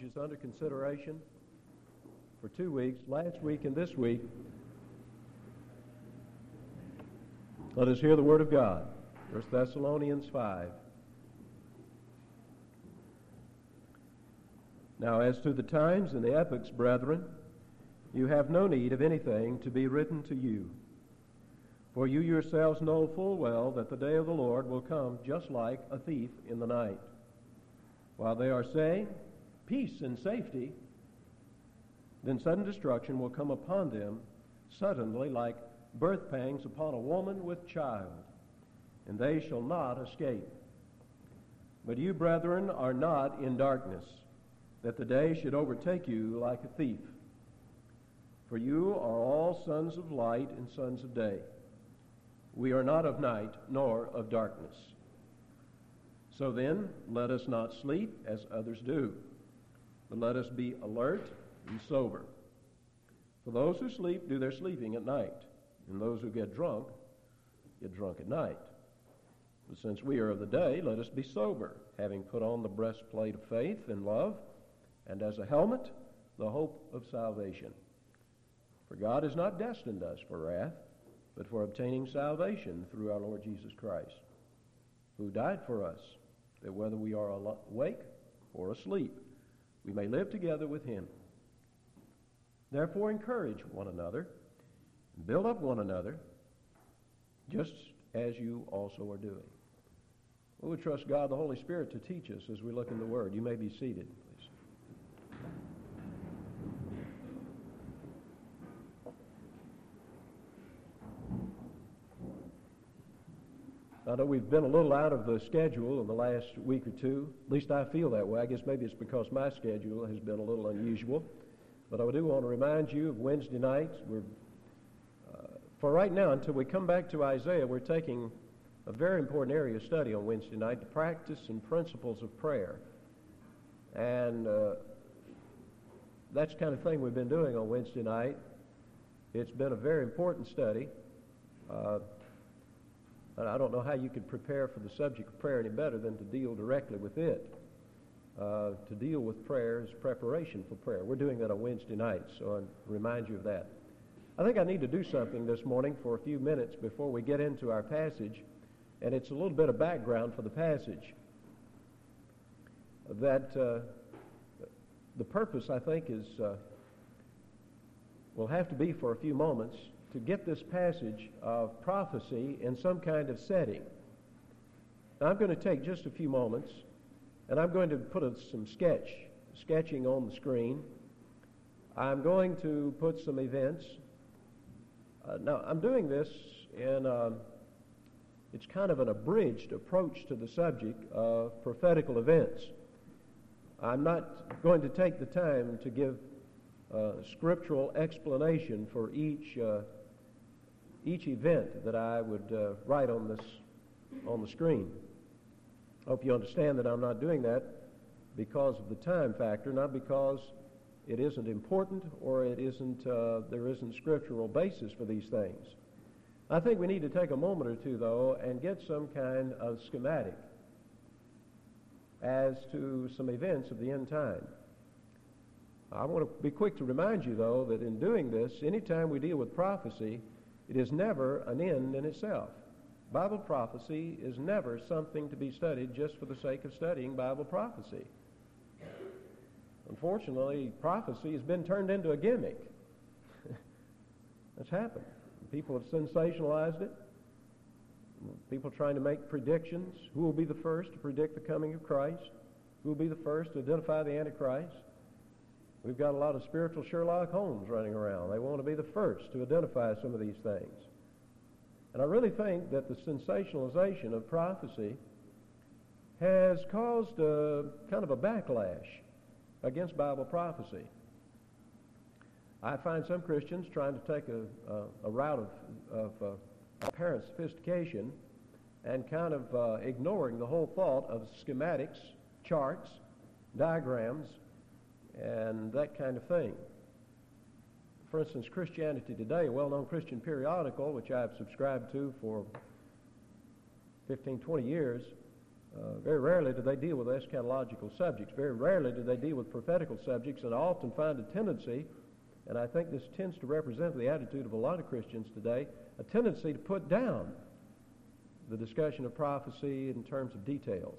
Is under consideration for 2 weeks, last week and this week. Let us hear the Word of God. 1 Thessalonians 5. Now as to the times and the epochs, brethren, you have no need of anything to be written to you. For you yourselves know full well that the day of the Lord will come just like a thief in the night. While they are saying, peace and safety, then sudden destruction will come upon them suddenly like birth pangs upon a woman with child, and they shall not escape. But you, brethren, are not in darkness, that the day should overtake you like a thief. For you are all sons of light and sons of day. We are not of night nor of darkness. So then, let us not sleep as others do, but let us be alert and sober. For those who sleep do their sleeping at night, and those who get drunk at night. But since we are of the day, let us be sober, having put on the breastplate of faith and love, and as a helmet, the hope of salvation. For God has not destined us for wrath, but for obtaining salvation through our Lord Jesus Christ, who died for us, that whether we are awake or asleep, we may live together with him. Therefore encourage one another, and build up one another, just as you also are doing. We would trust God the Holy Spirit to teach us as we look in the Word. You may be seated, please. I know we've been a little out of the schedule in the last week or two. At least I feel that way. I guess maybe it's because my schedule has been a little unusual. But I do want to remind you of Wednesday nights. For right now, until we come back to Isaiah, we're taking a very important area of study on Wednesday night, the practice and principles of prayer. And that's the kind of thing we've been doing on Wednesday night. It's been a very important study. And I don't know how you could prepare for the subject of prayer any better than to deal directly with it. To deal with prayer is preparation for prayer. We're doing that on Wednesday nights, so I remind you of that. I think I need to do something this morning for a few minutes before we get into our passage, and it's a little bit of background for the passage. That the purpose, I think, is will have to be for a few moments to get this passage of prophecy in some kind of setting. Now, I'm going to take just a few moments, and I'm going to put some sketching on the screen. I'm going to put some events. Now, I'm doing this in, it's kind of an abridged approach to the subject of prophetical events. I'm not going to take the time to give scriptural explanation for each event that I would write on the screen. I hope you understand that I'm not doing that because of the time factor, not because it isn't important or it isn't there isn't scriptural basis for these things. I think we need to take a moment or two, though, and get some kind of schematic as to some events of the end time. I want to be quick to remind you, though, that in doing this, anytime we deal with prophecy, it is never an end in itself. Bible prophecy is never something to be studied just for the sake of studying Bible prophecy. Unfortunately, prophecy has been turned into a gimmick. That's happened. People have sensationalized it. People trying to make predictions. Who will be the first to predict the coming of Christ? Who will be the first to identify the Antichrist? We've got a lot of spiritual Sherlock Holmes running around. They want to be the first to identify some of these things. And I really think that the sensationalization of prophecy has caused kind of a backlash against Bible prophecy. I find some Christians trying to take a route of apparent sophistication and kind of ignoring the whole thought of schematics, charts, diagrams, and that kind of thing. For instance, Christianity Today, a well-known Christian periodical, which I've subscribed to for 15, 20 years, Very rarely do they deal with eschatological subjects. Very rarely do they deal with prophetical subjects, and I often find a tendency, and I think this tends to represent the attitude of a lot of Christians today, a tendency to put down the discussion of prophecy in terms of details.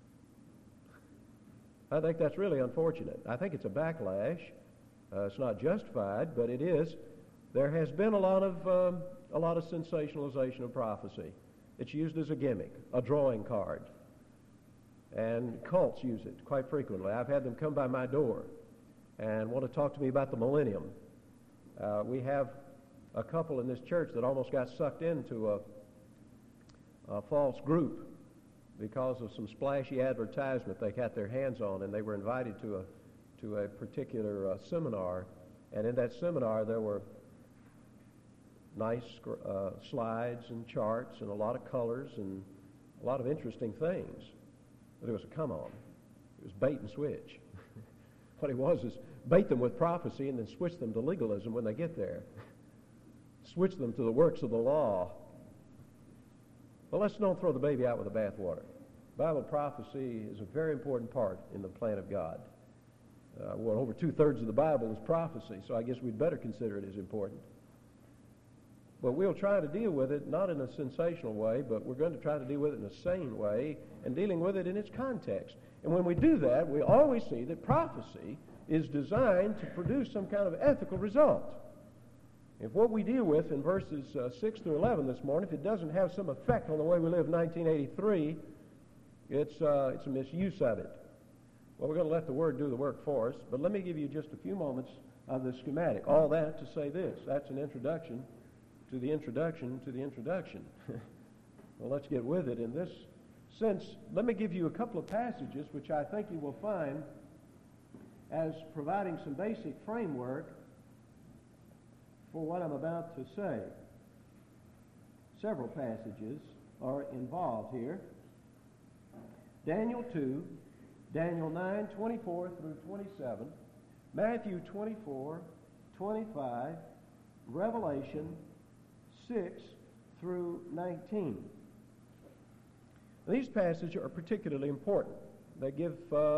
I think that's really unfortunate. I think it's a backlash. It's not justified, but it is. There has been a lot of sensationalization of prophecy. It's used as a gimmick, a drawing card. And cults use it quite frequently. I've had them come by my door and want to talk to me about the millennium. We have a couple in this church that almost got sucked into a false group because of some splashy advertisement they got their hands on, and they were invited to a particular seminar. And in that seminar there were nice slides and charts and a lot of colors and a lot of interesting things. But it was a come-on. It was bait and switch. What it was is bait them with prophecy and then switch them to legalism when they get there. Switch them to the works of the law. Well, let's don't throw the baby out with the bathwater. Bible prophecy is a very important part in the plan of God. Over 2/3 of the Bible is prophecy, so I guess we'd better consider it as important. But we'll try to deal with it not in a sensational way, but we're going to try to deal with it in a sane way and dealing with it in its context. And when we do that, we always see that prophecy is designed to produce some kind of ethical result. If what we deal with in verses 6 through 11 this morning, if it doesn't have some effect on the way we live in 1983, it's a misuse of it. Well, we're going to let the Word do the work for us, but let me give you just a few moments of the schematic. All that to say this. That's an introduction to the introduction to the introduction. Well, let's get with it. In this sense, let me give you a couple of passages which I think you will find as providing some basic framework for what I'm about to say. Several passages are involved here. Daniel 2, Daniel 9, 24 through 27, Matthew 24, 25, Revelation 6 through 19. These passages are particularly important. They give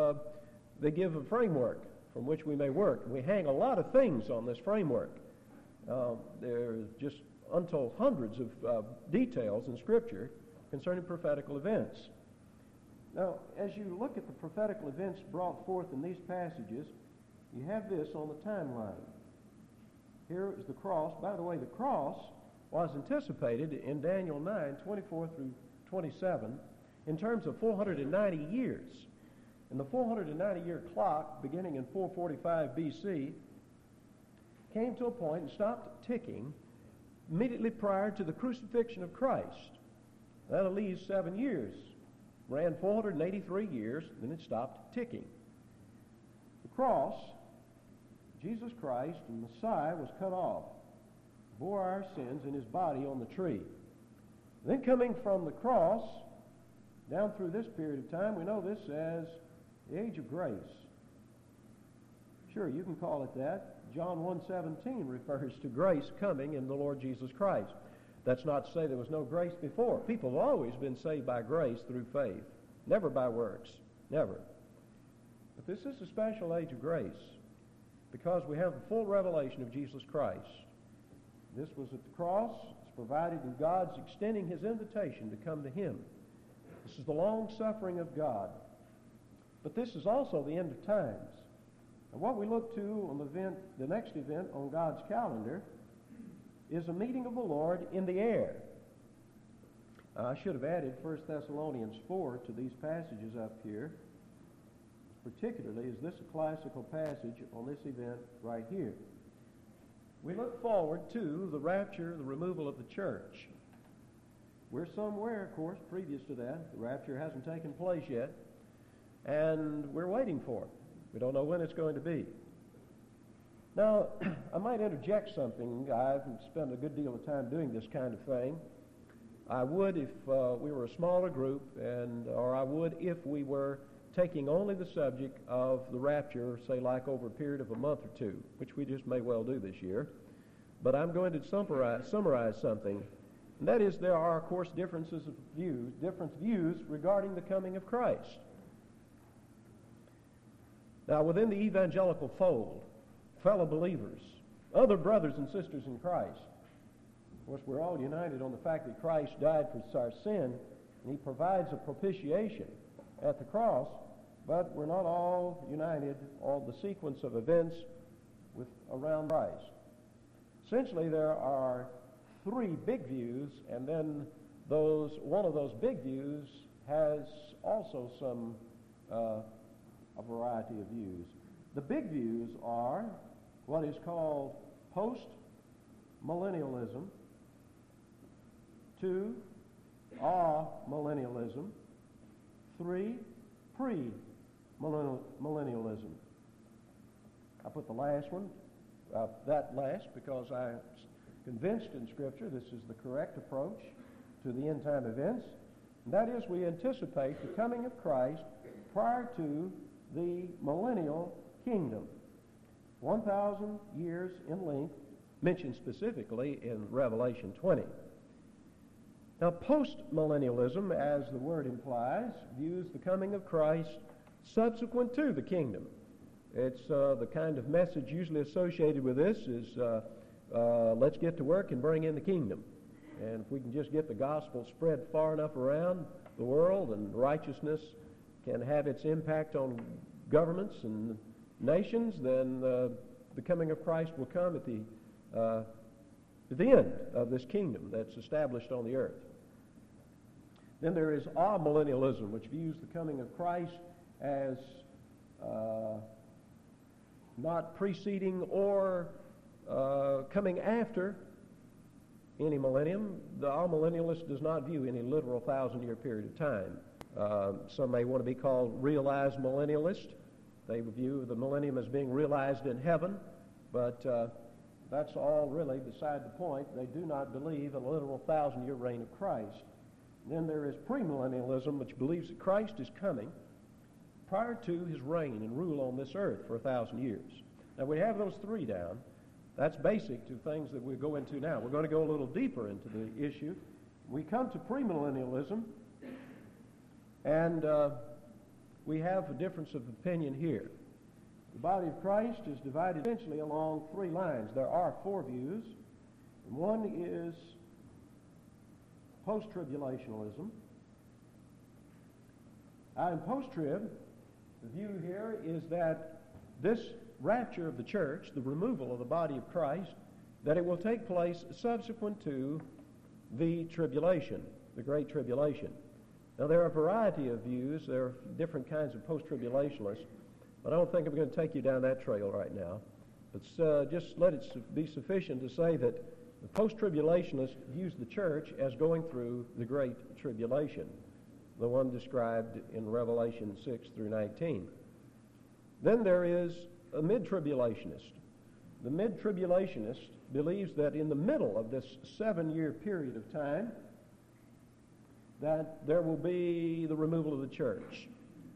a framework from which we may work. We hang a lot of things on this framework. There are just untold hundreds of details in Scripture concerning prophetical events. Now, as you look at the prophetical events brought forth in these passages, you have this on the timeline. Here is the cross. By the way, the cross was anticipated in Daniel 9, 24 through 27, in terms of 490 years. And the 490-year clock, beginning in 445 B.C., came to a point and stopped ticking immediately prior to the crucifixion of Christ. That'll leave 7 years. Ran 483 years, then it stopped ticking. The cross, Jesus Christ, the Messiah, was cut off, bore our sins in his body on the tree. Then coming from the cross, down through this period of time, we know this as the age of grace. Sure, you can call it that. John 1:17 refers to grace coming in the Lord Jesus Christ. That's not to say there was no grace before. People have always been saved by grace through faith, never by works, never. But this is a special age of grace because we have the full revelation of Jesus Christ. This was at the cross. It's provided in God's extending his invitation to come to him. This is the long suffering of God. But this is also the end of times. And what we look to on the next event on God's calendar is a meeting of the Lord in the air. I should have added 1 Thessalonians 4 to these passages up here. Particularly, is this a classical passage on this event right here? We look forward to the rapture, the removal of the church. We're somewhere, of course, previous to that. The rapture hasn't taken place yet, and we're waiting for it. We don't know when it's going to be. Now, I might interject something. I've spent a good deal of time doing this kind of thing. I would if we were a smaller group, or I would if we were taking only the subject of the rapture, say like over a period of a month or two, which we just may well do this year. But I'm going to summarize something. And that is, there are, of course, different views regarding the coming of Christ. Now, within the evangelical fold, fellow believers, other brothers and sisters in Christ, of course, we're all united on the fact that Christ died for our sin, and he provides a propitiation at the cross, but we're not all united on the sequence of events around Christ. Essentially, there are three big views, and then one of those big views has also a variety of views. The big views are what is called post-millennialism, 2, amillennialism, 3, pre-millennialism. I put the last one, that last, because I'm convinced in Scripture this is the correct approach to the end-time events. And that is, we anticipate the coming of Christ prior to the millennial kingdom. 1,000 years in length, mentioned specifically in Revelation 20. Now, post-millennialism, as the word implies, views the coming of Christ subsequent to the kingdom. It's the kind of message usually associated with this is, let's get to work and bring in the kingdom. And if we can just get the gospel spread far enough around the world, and righteousness can have its impact on governments and nations, then the coming of Christ will come at the end of this kingdom that's established on the earth. Then there is amillennialism, which views the coming of Christ as not preceding or coming after any millennium. The amillennialist does not view any literal 1,000-year period of time. Some may want to be called realized millennialist. They view the millennium as being realized in heaven, but that's all really beside the point. They do not believe in a literal 1,000-year reign of Christ. Then there is premillennialism, which believes that Christ is coming prior to his reign and rule on this earth for 1,000 years. Now, we have those three down. That's basic to things that we'll go into now. We're going to go a little deeper into the issue. We come to premillennialism, and we have a difference of opinion here. The body of Christ is divided essentially along three lines. There are four views. And one is post-tribulationalism. In post-trib, the view here is that this rapture of the church, the removal of the body of Christ, that it will take place subsequent to the tribulation, the Great Tribulation. Now, there are a variety of views. There are different kinds of post-tribulationists, but I don't think I'm going to take you down that trail right now. But just let it be sufficient to say that the post-tribulationist views the church as going through the Great Tribulation, the one described in Revelation 6 through 19. Then there is a mid-tribulationist. The mid-tribulationist believes that in the middle of this 7-year period of time, that there will be the removal of the church.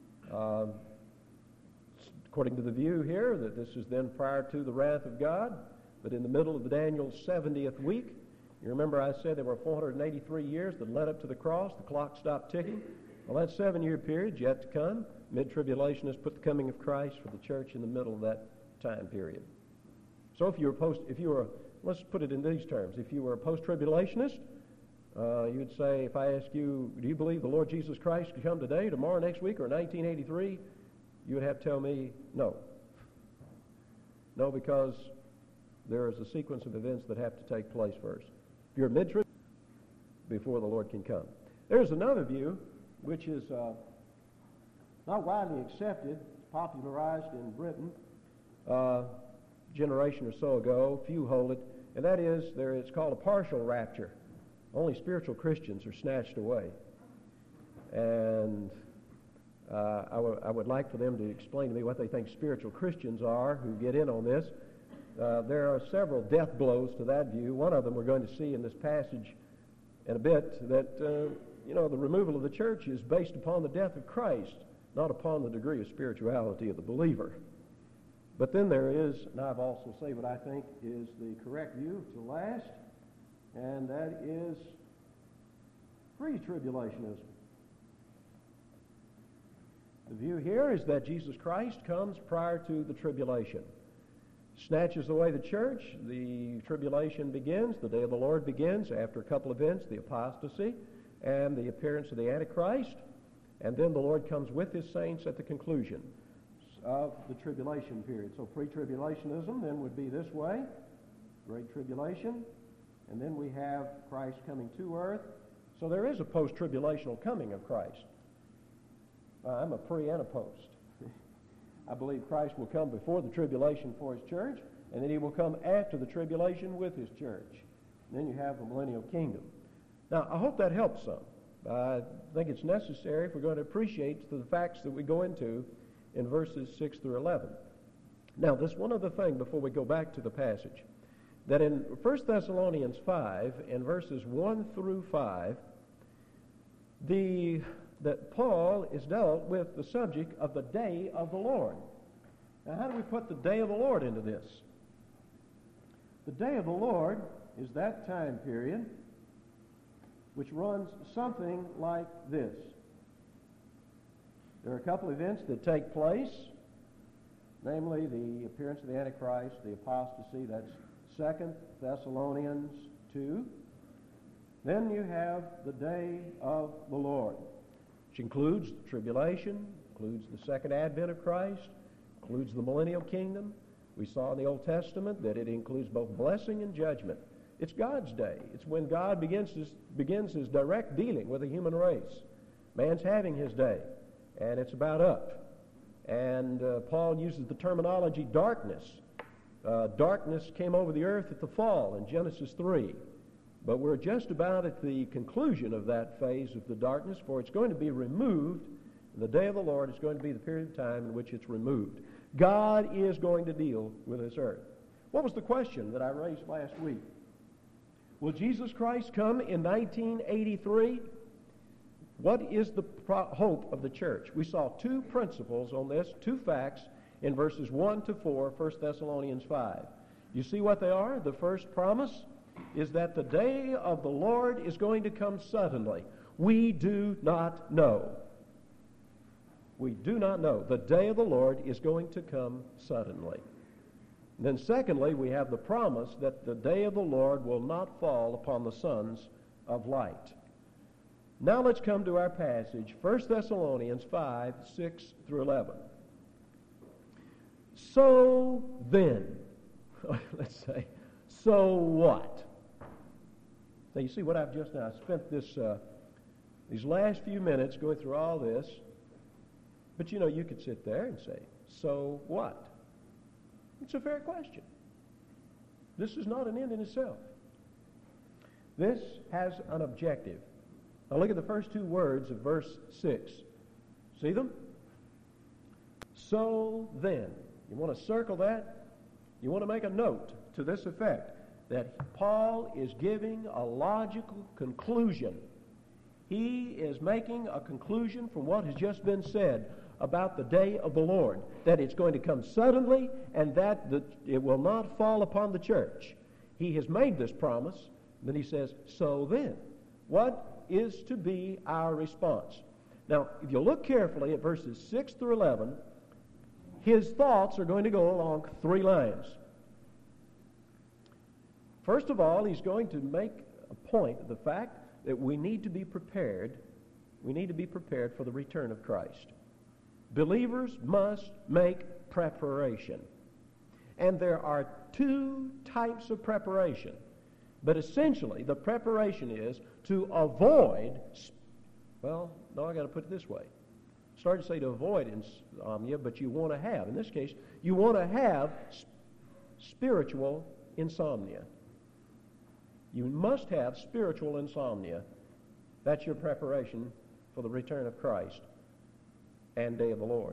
According to the view here, that this is then prior to the wrath of God, but in the middle of Daniel's 70th week. You remember I said there were 483 years that led up to the cross. The clock stopped ticking. Well, that 7-year period yet to come. Mid-tribulationists put the coming of Christ for the church in the middle of that time period. So let's put it in these terms. If you were a post-tribulationist, you'd say, if I ask you, do you believe the Lord Jesus Christ could come today, tomorrow, next week, or 1983? You would have to tell me no. No, because there is a sequence of events that have to take place first. If you're mid-trib, before the Lord can come. There's another view, which is not widely accepted, popularized in Britain a generation or so ago. Few hold it, and that is, it's called a partial rapture. Only spiritual Christians are snatched away. And I would like for them to explain to me what they think spiritual Christians are who get in on this. There are several death blows to that view. One of them we're going to see in this passage in a bit, that the removal of the church is based upon the death of Christ, not upon the degree of spirituality of the believer. But then there is, and I've also say what I think is the correct view to last, and that is Pre-tribulationism. The view here is that Jesus Christ comes prior to the tribulation. Snatches away the church, the tribulation begins, the day of the Lord begins after a couple of events, the apostasy and the appearance of the Antichrist, and then the Lord comes with his saints at the conclusion of the tribulation period. So pre-tribulationism then would be this way, Great Tribulation, and then we have Christ coming to earth. So there is a post-tribulational coming of Christ. I'm a pre and a post. I believe Christ will come before the tribulation for his church, and then he will come after the tribulation with his church. And then you have the millennial kingdom. Now, I hope that helps some. I think it's necessary if we're going to appreciate the facts that we go into in verses 6 through 11. Now, there's one other thing before we go back to the passage. That in 1 Thessalonians 5, in verses 1 through 5, that Paul is dealt with the subject of the day of the Lord. Now, how do we put the day of the Lord into this? The day of the Lord is that time period which runs something like this. There are a couple of events that take place, namely the appearance of the Antichrist, the apostasy, that's 2 Thessalonians 2. Then you have the day of the Lord, which includes the tribulation, includes the second advent of Christ, includes the millennial kingdom. We saw in the Old Testament that it includes both blessing and judgment. It's God's day. It's when God begins his direct dealing with the human race. Man's having his day, and it's about up. And Paul uses the terminology darkness. Darkness came over the earth at the fall in Genesis 3. But we're just about at the conclusion of that phase of the darkness, for it's going to be removed. The day of the Lord is going to be the period of time in which it's removed. God is going to deal with this earth. What was the question that I raised last week? Will Jesus Christ come in 1983? What is the hope of the church? We saw two principles on this, two facts in verses 1 to 4, 1 Thessalonians 5. You see what they are? The first promise is that the day of the Lord is going to come suddenly. We do not know. We do not know. The day of the Lord is going to come suddenly. And then secondly, we have the promise that the day of the Lord will not fall upon the sons of light. Now let's come to our passage, 1 Thessalonians 5, 6 through 11. So then, let's say, so what? Now you see what I've just done. I spent these last few minutes going through all this, but you know, you could sit there and say, so what? It's a fair question. This is not an end in itself. This has an objective. Now look at the first two words of verse 6. See them? So then. You want to circle that? You want to make a note to this effect, that Paul is giving a logical conclusion. He is making a conclusion from what has just been said about the day of the Lord, that it's going to come suddenly and that it will not fall upon the church. He has made this promise. Then he says, so then, what is to be our response? Now, if you look carefully at verses 6 through 11, his thoughts are going to go along three lines. First of all, he's going to make a point of the fact that we need to be prepared. We need to be prepared for the return of Christ. Believers must make preparation. And there are two types of preparation. But essentially, the preparation is to avoid, well, no, I got to put it this way. Started to say to avoid insomnia, but you want to have, in this case, you want to have spiritual insomnia. You must have spiritual insomnia. That's your preparation for the return of Christ and day of the Lord.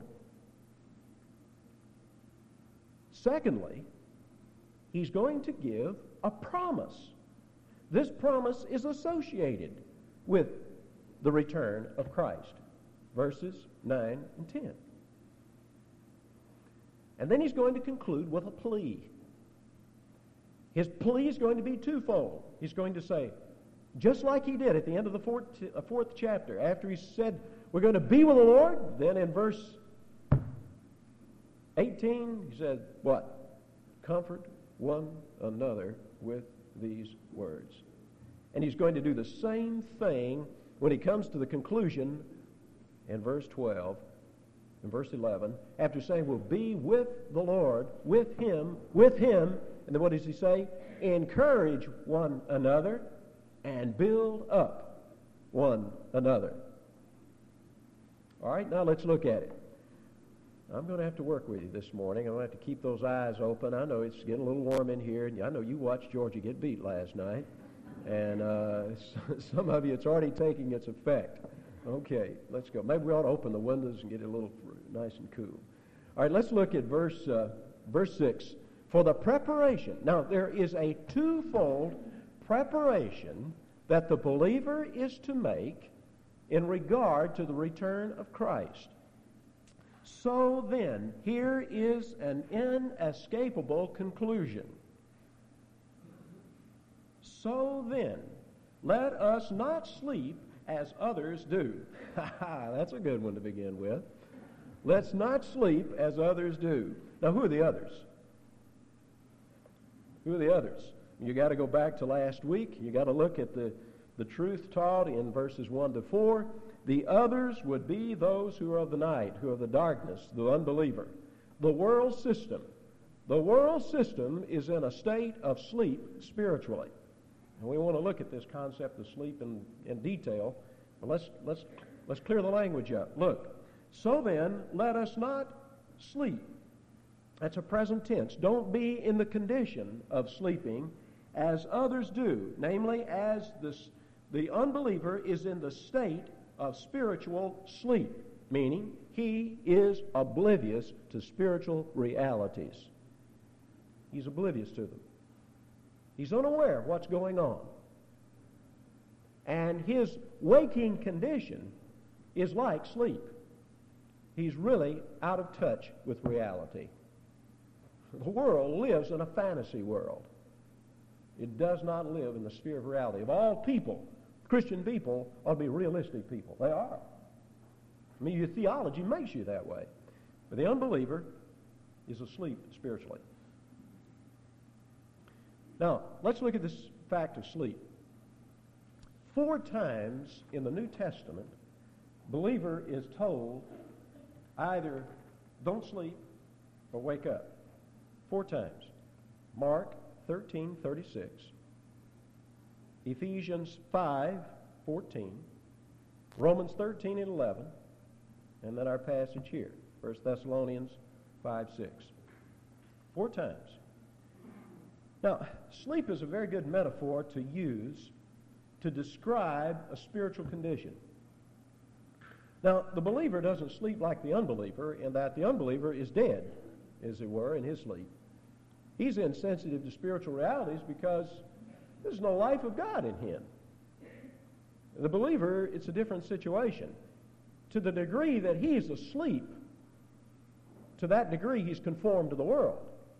Secondly, he's going to give a promise. This promise is associated with the return of Christ. Verses 9 and 10. And then he's going to conclude with a plea. His plea is going to be twofold. He's going to say, Just like he did at the end of the fourth chapter. After he said, we're going to be with the Lord, then in verse 18, he said, what? Comfort one another with these words. And he's going to do the same thing when he comes to the conclusion in verse 12 and verse 11. After saying, we'll be with the Lord, with him, and then what does he say? Encourage one another and build up one another. All right, now let's look at it. I'm going to have to work with you this morning. I'm going to have to keep those eyes open. I know it's getting a little warm in here. I know you watched Georgia get beat last night. And some of you, it's already taking its effect. Okay, let's go. Maybe we ought to open the windows and get it a little nice and cool. All right, let's look at verse 6. For the preparation. Now, there is a twofold preparation that the believer is to make in regard to the return of Christ. So then, here is an inescapable conclusion. So then, let us not sleep as others do. That's a good one to begin with. Let's not sleep as others do. Now, who are the others? Who are the others? You got to go back to last week. You got to look at the truth taught in verses 1 to 4. The others would be those who are of the night, who are of the darkness, the unbeliever. The world system. The world system is in a state of sleep spiritually. And we want to look at this concept of sleep in detail. But let's clear the language up. Look, so then, let us not sleep. That's a present tense. Don't be in the condition of sleeping as others do. Namely, as the unbeliever is in the state of spiritual sleep. Meaning, he is oblivious to spiritual realities. He's oblivious to them. He's unaware of what's going on. And his waking condition is like sleep. He's really out of touch with reality. The world lives in a fantasy world. It does not live in the sphere of reality. Of all people, Christian people ought to be realistic people. They are. I mean, your theology makes you that way. But the unbeliever is asleep spiritually. Now, let's look at this fact of sleep. 4 times in the New Testament, believer is told either don't sleep or wake up. 4 times. Mark 13:36, Ephesians 5:14, Romans 13:11, and then our passage here, 1 Thessalonians 5:6. 4 times. Now, sleep is a very good metaphor to use to describe a spiritual condition. Now, the believer doesn't sleep like the unbeliever in that the unbeliever is dead, as it were, in his sleep. He's insensitive to spiritual realities because there's no life of God in him. The believer, it's a different situation. To the degree that he's asleep, to that degree he's conformed to the world.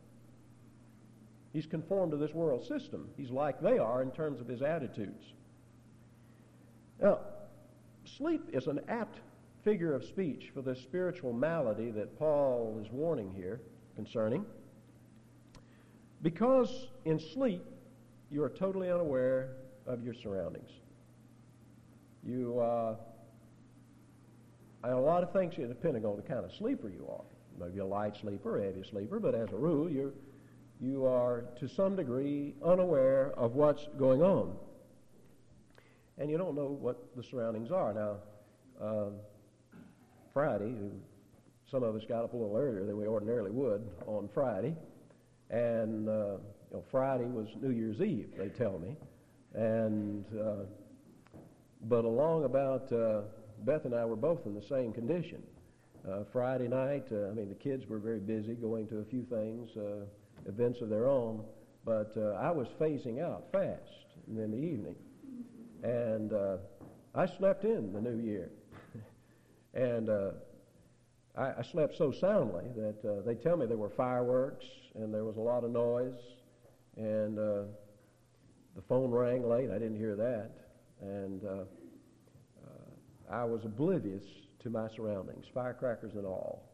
He's conformed to this world system. He's like they are in terms of his attitudes. Now, sleep is an apt figure of speech for the spiritual malady that Paul is warning here concerning. Because in sleep, you are totally unaware of your surroundings. You, a lot of things depending on the kind of sleeper you are. Maybe a light sleeper, a heavy sleeper, but as a rule, you are to some degree unaware of what's going on. And you don't know what the surroundings are. Now, Friday, some of us got up a little earlier than we ordinarily would on Friday. And Friday was New Year's Eve, they tell me. And but along about Beth and I were both in the same condition. Friday night, the kids were very busy going to a few things, events of their own. But I was phasing out fast in the evening. And I slept in the new year. And I slept so soundly that they tell me there were fireworks and there was a lot of noise, and the phone rang late. I didn't hear that. and I was oblivious to my surroundings, firecrackers and all.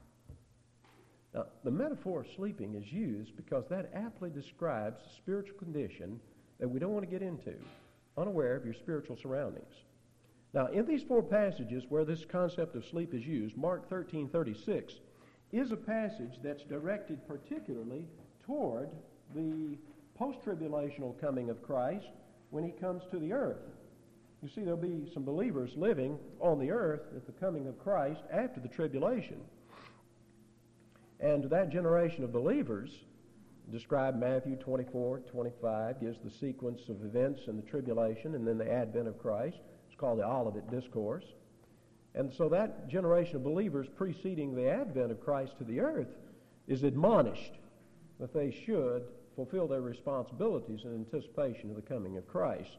Now, the metaphor of sleeping is used because that aptly describes the spiritual condition that we don't want to get into, unaware of your spiritual surroundings. Now, in these four passages where this concept of sleep is used, Mark 13:36 is a passage that's directed particularly toward the post-tribulational coming of Christ when he comes to the earth. You see, there'll be some believers living on the earth at the coming of Christ after the tribulation. And that generation of believers, described in Matthew 24:25, gives the sequence of events in the tribulation and then the advent of Christ. It's called the Olivet Discourse. And so that generation of believers preceding the advent of Christ to the earth is admonished that they should fulfill their responsibilities in anticipation of the coming of Christ.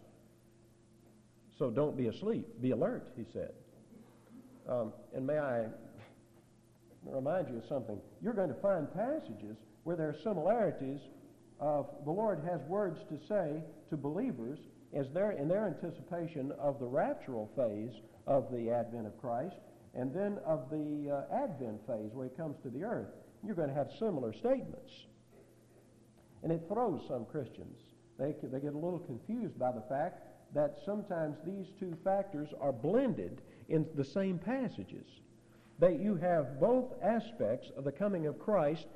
So don't be asleep. Be alert, he said. And may I remind you of something. You're going to find passages where there are similarities of the Lord has words to say to believers as they're in their anticipation of the raptural phase of the advent of Christ and then of the advent phase where he comes to the earth. You're going to have similar statements. And it throws some Christians. They get a little confused by the fact that sometimes these two factors are blended in the same passages. That you have both aspects of the coming of Christ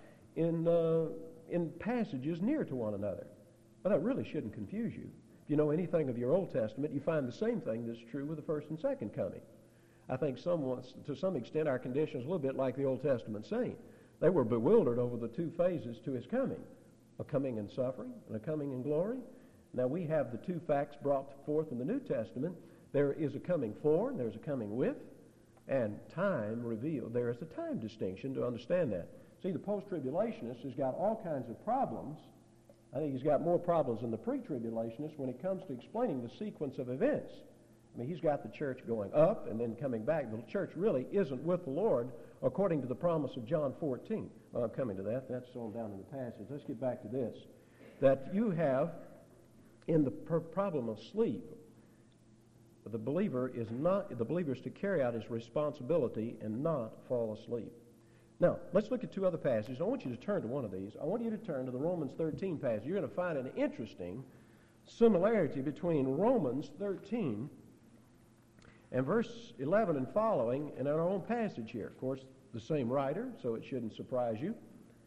in passages near to one another. But that really shouldn't confuse you. If you know anything of your Old Testament, you find the same thing that's true with the first and second coming. I think to some extent our condition is a little bit like the Old Testament saint. They were bewildered over the two phases to his coming, a coming in suffering and a coming in glory. Now we have the two facts brought forth in the New Testament. There is a coming for and there's a coming with, and time revealed. There is a time distinction to understand that. See, the post-tribulationist has got all kinds of problems. I think he's got more problems than the pre-tribulationist when it comes to explaining the sequence of events. I mean, he's got the church going up and then coming back. The church really isn't with the Lord according to the promise of John 14. Well, I'm coming to that. That's on down in the passage. Let's get back to this. That you have in the problem of sleep, the believer is to carry out his responsibility and not fall asleep. Now, let's look at two other passages. I want you to turn to one of these. I want you to turn to the Romans 13 passage. You're going to find an interesting similarity between Romans 13 and verse 11 and following in our own passage here. Of course, the same writer, so it shouldn't surprise you.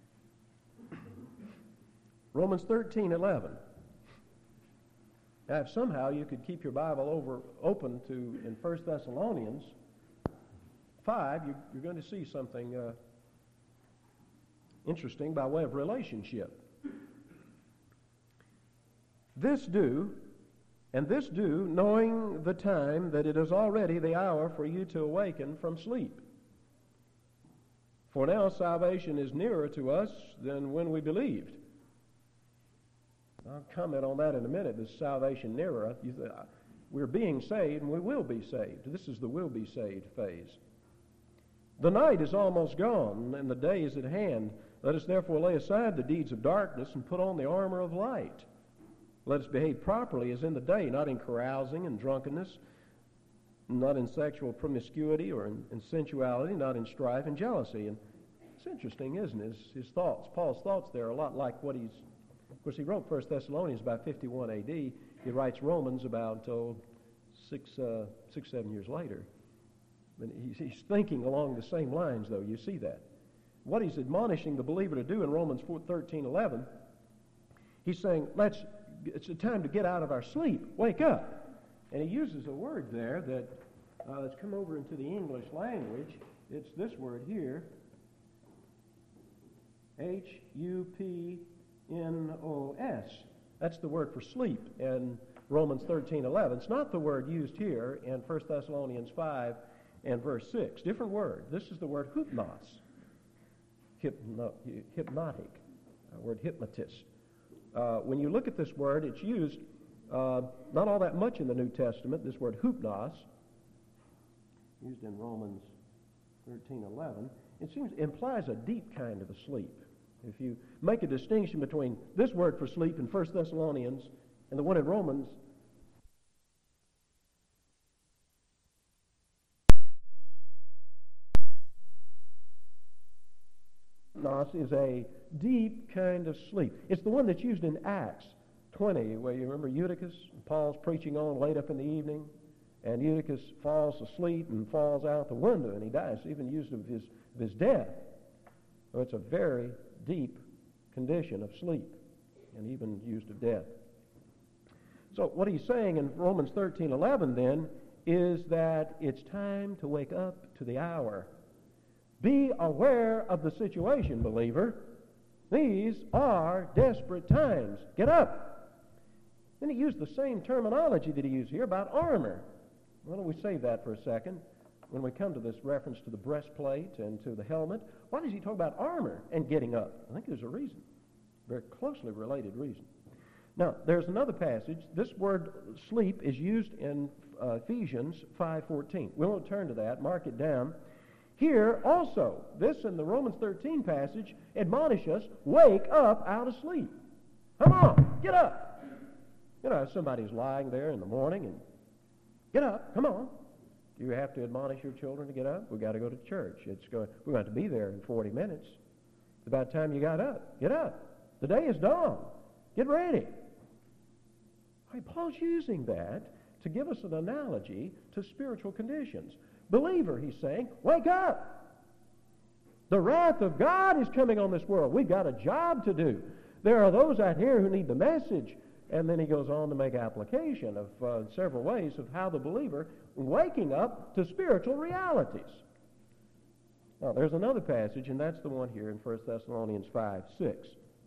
Romans 13:11. Now, if somehow you could keep your Bible open to in 1 Thessalonians 5, you're going to see something interesting by way of relationship. This do, knowing the time that it is already the hour for you to awaken from sleep. For now salvation is nearer to us than when we believed. I'll comment on that in a minute, this salvation nearer. We're being saved and we will be saved. This is the will be saved phase. The night is almost gone and the day is at hand. Let us therefore lay aside the deeds of darkness and put on the armor of light. Let us behave properly as in the day, not in carousing and drunkenness, not in sexual promiscuity or in sensuality, not in strife and jealousy. And it's interesting, isn't it? His thoughts, Paul's thoughts there are a lot like what of course, he wrote 1 Thessalonians about 51 A.D. He writes Romans about 7 years later. But he's thinking along the same lines, though. You see that. What he's admonishing the believer to do in Romans 13:11, he's saying, it's a time to get out of our sleep. Wake up. And he uses a word there that has come over into the English language. It's this word here, H-U-P-N-O-S. That's the word for sleep in Romans 13:11. It's not the word used here in 1 Thessalonians 5 and verse 6. Different word. This is the word hypnos. Hypnotic. Word hypnotist. When you look at this word, it's used not all that much in the New Testament. This word hypnos, used in Romans 13:11, it implies a deep kind of a sleep. If you make a distinction between this word for sleep in 1 Thessalonians and the one in Romans, Enos is a deep kind of sleep. It's the one that's used in Acts 20, where you remember Eutychus? Paul's preaching on late up in the evening, and Eutychus falls asleep and falls out the window, and he dies. It's even used of his death. So it's a very deep condition of sleep, and even used of death. So what he's saying in Romans 13:11 then is that it's time to wake up to the hour. Be aware of the situation, believer. These are desperate times. Get up. Then he used the same terminology that he used here about armor. Why don't we save that for a second? When we come to this reference to the breastplate and to the helmet, why does he talk about armor and getting up? I think there's a reason. Very closely related reason. Now, there's another passage. This word sleep is used in Ephesians 5:14. We won't turn to that. Mark it down. Here also, this in the Romans 13 passage, admonish us, wake up out of sleep. Come on, get up. You know, if somebody's lying there in the morning and get up, come on. Do you have to admonish your children to get up? We've got to go to church. We're going to be there in 40 minutes. It's about time you got up. Get up. The day is dawn. Get ready. Paul's using that to give us an analogy to spiritual conditions. Believer, he's saying, wake up. The wrath of God is coming on this world. We've got a job to do. There are those out here who need the message. And then he goes on to make application of several ways of how the believer waking up to spiritual realities. Now, there's another passage, and that's the one here in 1 Thessalonians 5:6.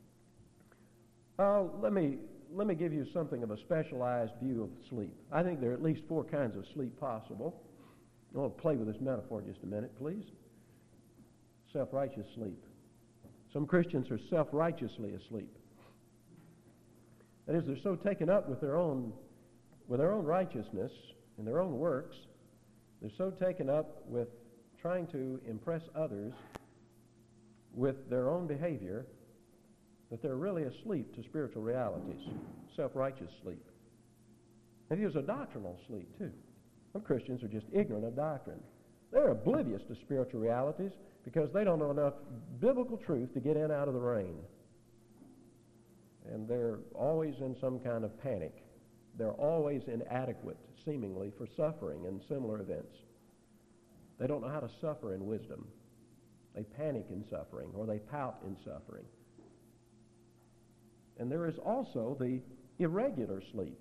Let me give you something of a specialized view of sleep. I think there are at least 4 kinds of sleep possible. I want to play with this metaphor just a minute, please. Self-righteous sleep. Some Christians are self-righteously asleep. That is, they're so taken up with their own righteousness and their own works. They're so taken up with trying to impress others with their own behavior that they're really asleep to spiritual realities. Self-righteous sleep. And there's a doctrinal sleep, too. Some Christians are just ignorant of doctrine. They're oblivious to spiritual realities because they don't know enough biblical truth to get in out of the rain. And they're always in some kind of panic. They're always inadequate, seemingly, for suffering and similar events. They don't know how to suffer in wisdom. They panic in suffering, or they pout in suffering. And there is also the irregular sleep.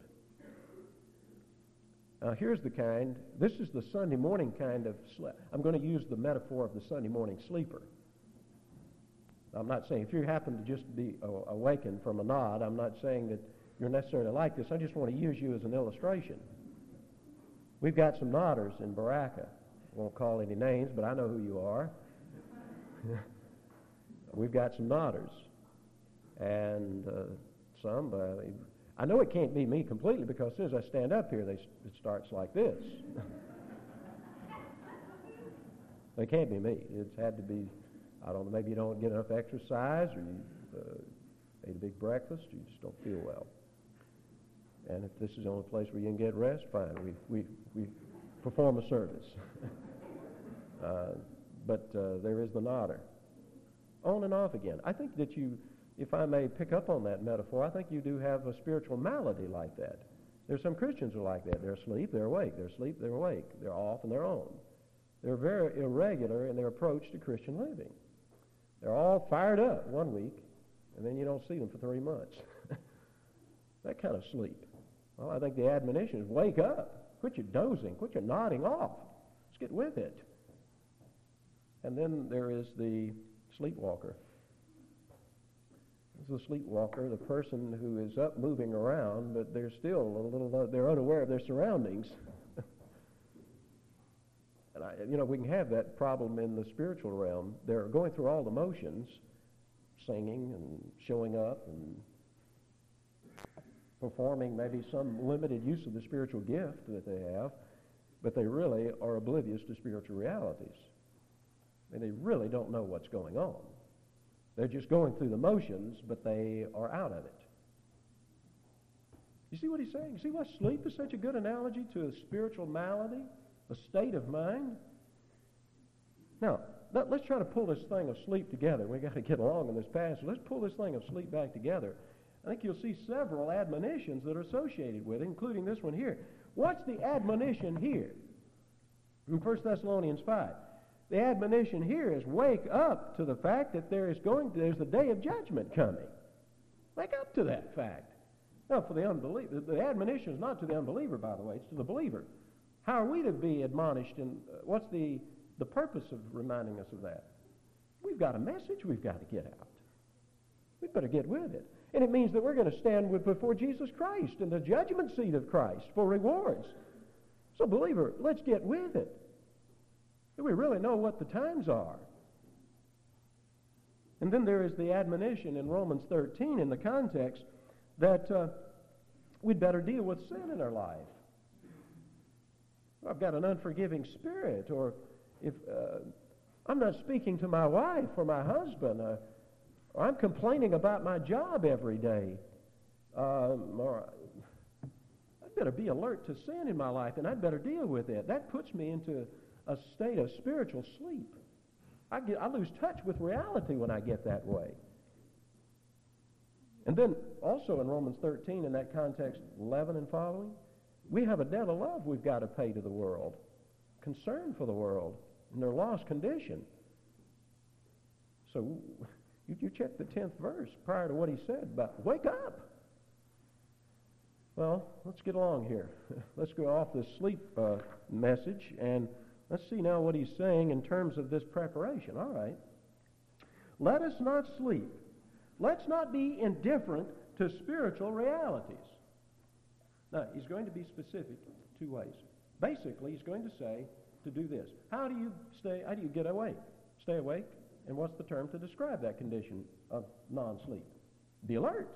Now, here's the kind, this is the Sunday morning kind of sleep. I'm going to use the metaphor of the Sunday morning sleeper. I'm not saying, if you happen to just be awakened from a nod, I'm not saying that you're necessarily like this. I just want to use you as an illustration. We've got some nodders in Baraka. I won't call any names, but I know who you are. We've got some nodders. And I know it can't be me completely because as soon as I stand up here, it starts like this. It can't be me. It's had to be, I don't know, maybe you don't get enough exercise or you ate a big breakfast, you just don't feel well. And if this is the only place where you can get rest, fine. We perform a service. But there is the nodder. On and off again. I think that you, if I may pick up on that metaphor, I think you do have a spiritual malady like that. There's some Christians who are like that. They're asleep, they're awake. They're asleep, they're awake. They're off and they're on. They're very irregular in their approach to Christian living. They're all fired up one week, and then you don't see them for 3 months. That kind of sleep. Well, I think the admonition is wake up. Quit your dozing. Quit your nodding off. Let's get with it. And then there is the sleepwalker. This is the sleepwalker, the person who is up moving around, but they're still a little, they're unaware of their surroundings. And we can have that problem in the spiritual realm. They're going through all the motions, singing and showing up and performing maybe some limited use of the spiritual gift that they have, but they really are oblivious to spiritual realities. And they really don't know what's going on. They're just going through the motions, but they are out of it. You see what he's saying? You see why sleep is such a good analogy to a spiritual malady, a state of mind? Now, let's try to pull this thing of sleep together. We've got to get along in this passage. Let's pull this thing of sleep back together. I think you'll see several admonitions that are associated with it, including this one here. What's the admonition here? In 1 Thessalonians 5. The admonition here is wake up to the fact that there's the day of judgment coming. Wake up to that fact. Now, for the unbeliever, the admonition is not to the unbeliever, by the way, it's to the believer. How are we to be admonished, and what's the purpose of reminding us of that? We've got a message we've got to get out. We better get with it. And it means that we're going to stand before Jesus Christ in the judgment seat of Christ for rewards. So, believer, let's get with it. Do we really know what the times are? And then there is the admonition in Romans 13 in the context that we'd better deal with sin in our life. I've got an unforgiving spirit, or if I'm not speaking to my wife or my husband, or I'm complaining about my job every day, or I'd better be alert to sin in my life, and I'd better deal with it. That puts me into a state of spiritual sleep. I lose touch with reality when I get that way. And then also in Romans 13, in that context, 11 and following, we have a debt of love we've got to pay to the world, concern for the world in their lost condition. So you check the 10th verse prior to what he said about wake up. Well, let's get along here. Let's go off this sleep message, and let's see now what he's saying in terms of this preparation. All right. Let us not sleep. Let's not be indifferent to spiritual realities. Now, he's going to be specific two ways. Basically, he's going to say to do this. How do you get awake? Stay awake. And what's the term to describe that condition of non-sleep? Be alert.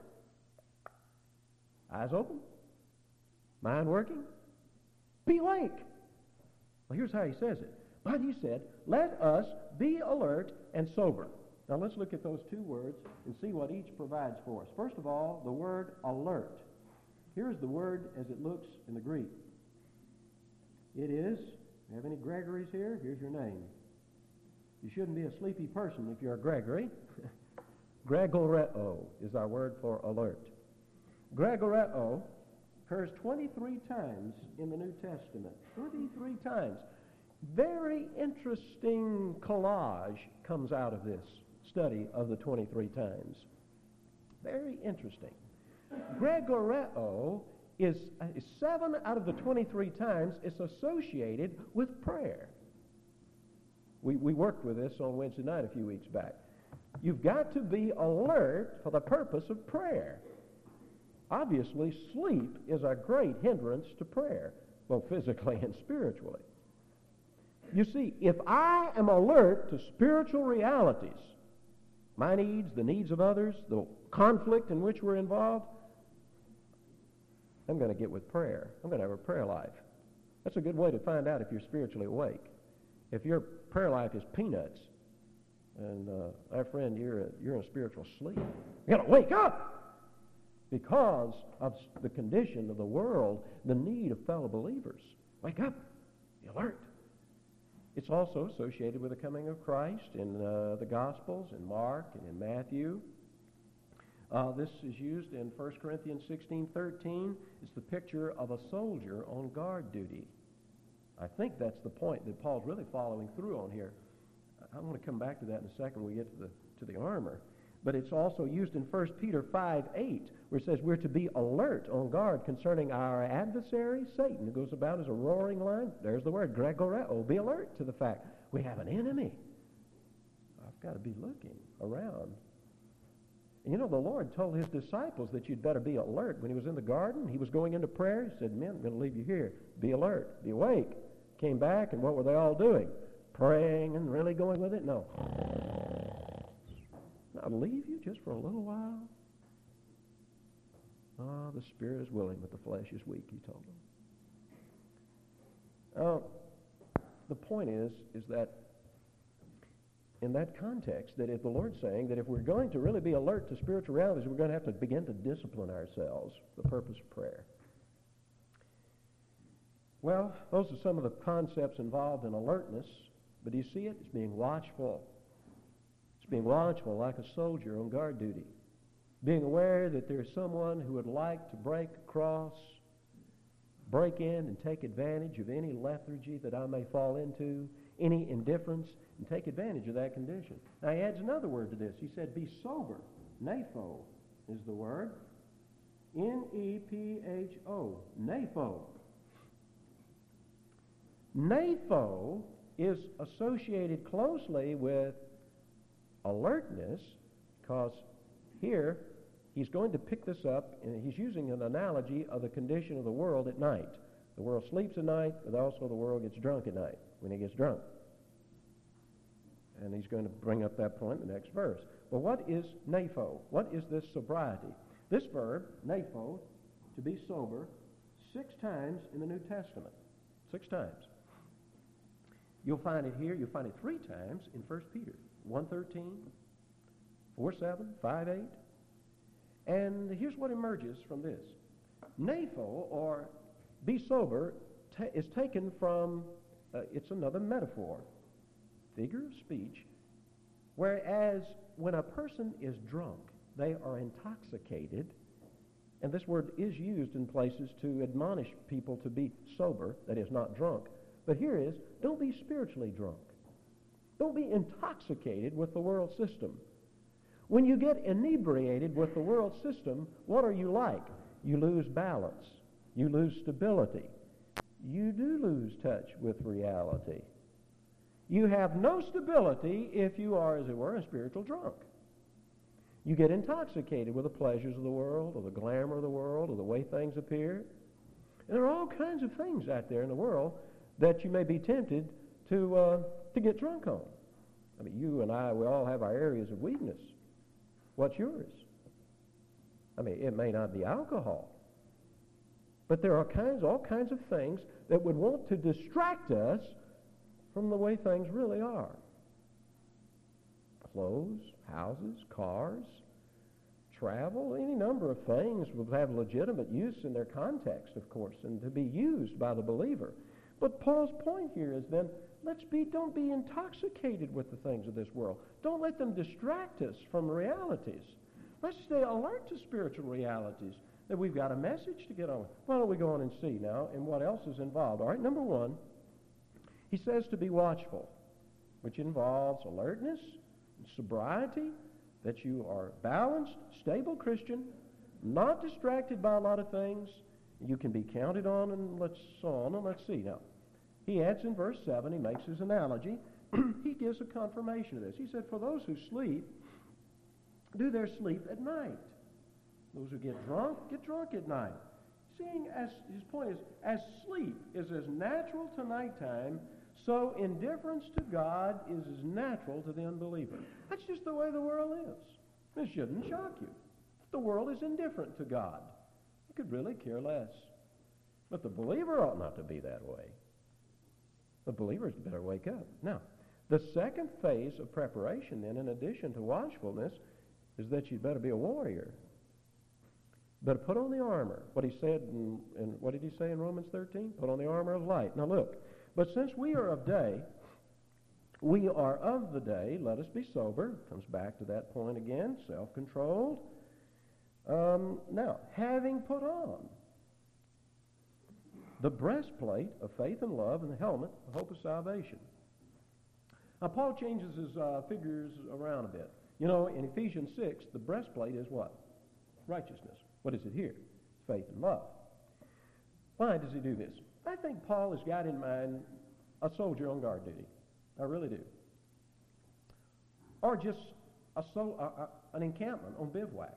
Eyes open. Mind working. Be awake. Well, here's how he says it. But he said, let us be alert and sober. Now let's look at those two words and see what each provides for us. First of all, the word alert. Here's the word as it looks in the Greek. It is, have any Gregories here? Here's your name. You shouldn't be a sleepy person if you're a Gregory. Gregoreo is our word for alert. Gregoreo occurs 23 times in the New Testament. 23 times. Very interesting collage comes out of this study of the 23 times. Very interesting. Gregoreo is 7 out of the 23 times it's associated with prayer. We worked with this on Wednesday night a few weeks back. You've got to be alert for the purpose of prayer. Obviously, sleep is a great hindrance to prayer, both physically and spiritually. You see, if I am alert to spiritual realities, my needs, the needs of others, the conflict in which we're involved, I'm going to get with prayer. I'm going to have a prayer life. That's a good way to find out if you're spiritually awake. If your prayer life is peanuts, and our friend, you're in spiritual sleep, you got to wake up because of the condition of the world, the need of fellow believers. Wake up. Be alert. It's also associated with the coming of Christ in the Gospels, in Mark and in Matthew. This is used in 1 Corinthians 16:13. It's the picture of a soldier on guard duty. I think that's the point that Paul's really following through on here. I want to come back to that in a second when we get to the armor. But it's also used in 1 Peter 5:8, where it says we're to be alert on guard concerning our adversary, Satan, who goes about as a roaring lion. There's the word, gregoreo. Be alert to the fact we have an enemy. I've got to be looking around. And you know, the Lord told his disciples that you'd better be alert. When he was in the garden, he was going into prayer. He said, men, I'm going to leave you here. Be alert. Be awake. Came back, and what were they all doing? Praying and really going with it? No. I'll leave you just for a little while. The spirit is willing, but the flesh is weak, he told them. The point is that in that context, that if the Lord's saying that if we're going to really be alert to spiritual realities, we're going to have to begin to discipline ourselves for the purpose of prayer. Well, those are some of the concepts involved in alertness, But do you see it? It's being watchful. It's being watchful like a soldier on guard duty. Being aware that there's someone who would like to break across, break in and take advantage of any lethargy that I may fall into, any indifference, and take advantage of that condition. Now he adds another word to this. He said, be sober. Nepho is the word. N-E-P-H-O. Nepho. Nepho is associated closely with alertness, because here he's going to pick this up, and he's using an analogy of the condition of the world at night. The world sleeps at night, but also the world gets drunk at night, when it gets drunk. And he's going to bring up that point in the next verse. But what is nepho? What is this sobriety? This verb, nepho, to be sober, 6 times in the New Testament. 6 times. You'll find it here. You'll find it 3 times in 1 Peter. 1:13, 4:7, 5:8. And here's what emerges from this. Nepho, or be sober, is taken from, it's another metaphor, figure of speech, whereas when a person is drunk, they are intoxicated, and this word is used in places to admonish people to be sober, that is, not drunk. But here is, don't be spiritually drunk. Don't be intoxicated with the world system. When you get inebriated with the world system, what are you like? You lose balance. You lose stability. You do lose touch with reality. You have no stability if you are, as it were, a spiritual drunk. You get intoxicated with the pleasures of the world, or the glamour of the world, or the way things appear. And there are all kinds of things out there in the world that you may be tempted to get drunk on. I mean, you and I, we all have our areas of weakness. What's yours? I mean, it may not be alcohol, but there are all kinds of things that would want to distract us from the way things really are. Clothes, houses, cars, travel, any number of things will have legitimate use in their context, of course, and to be used by the believer. But Paul's point here is then, don't be intoxicated with the things of this world. Don't let them distract us from realities. Let's stay alert to spiritual realities, that we've got a message to get on with. Why don't we go on and see now, and what else is involved? All right, number 1, he says to be watchful, which involves alertness, sobriety, that you are balanced, stable Christian, not distracted by a lot of things. You can be counted on, and let's see now. He adds in verse 7, he makes his analogy. He gives a confirmation of this. He said, for those who sleep, do their sleep at night. Those who get drunk at night. Seeing, as his point is, as sleep is as natural to nighttime, so indifference to God is as natural to the unbeliever. That's just the way the world is. This shouldn't shock you. The world is indifferent to God. It could really care less. But the believer ought not to be that way. The believers better wake up. Now, the second phase of preparation then, in addition to watchfulness, is that you'd better be a warrior. Better put on the armor. What he said what did he say in Romans 13? Put on the armor of light. Now look, but since we are of the day, let us be sober. Comes back to that point again, self-controlled. Now, having put on the breastplate of faith and love, and the helmet, the hope of salvation. Now, Paul changes his figures around a bit. You know, in Ephesians 6, the breastplate is what? Righteousness. What is it here? It's faith and love. Why does he do this? I think Paul has got in mind a soldier on guard duty. I really do. Or just an encampment on bivouac.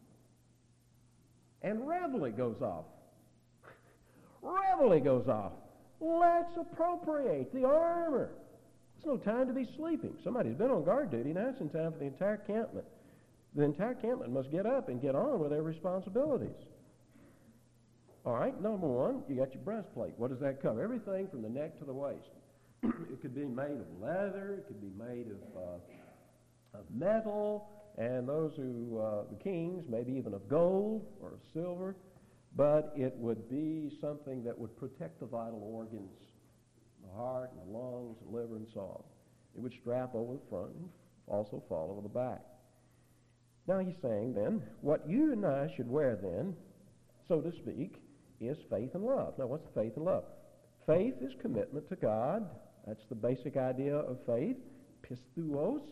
And reveille goes off. Reveille goes off. Let's appropriate the armor. It's no time to be sleeping. Somebody's been on guard duty. Now it's in time for the entire encampment. The entire encampment must get up and get on with their responsibilities. All right, number 1, you got your breastplate. What does that cover? Everything from the neck to the waist. It could be made of leather. It could be made of metal. And those who, the kings, maybe even of gold or of silver. But it would be something that would protect the vital organs, the heart and the lungs, the liver and so on. It would strap over the front and also fall over the back. Now he's saying then, what you and I should wear then, so to speak, is faith and love. Now what's faith and love? Faith is commitment to God. That's the basic idea of faith. Pisteos,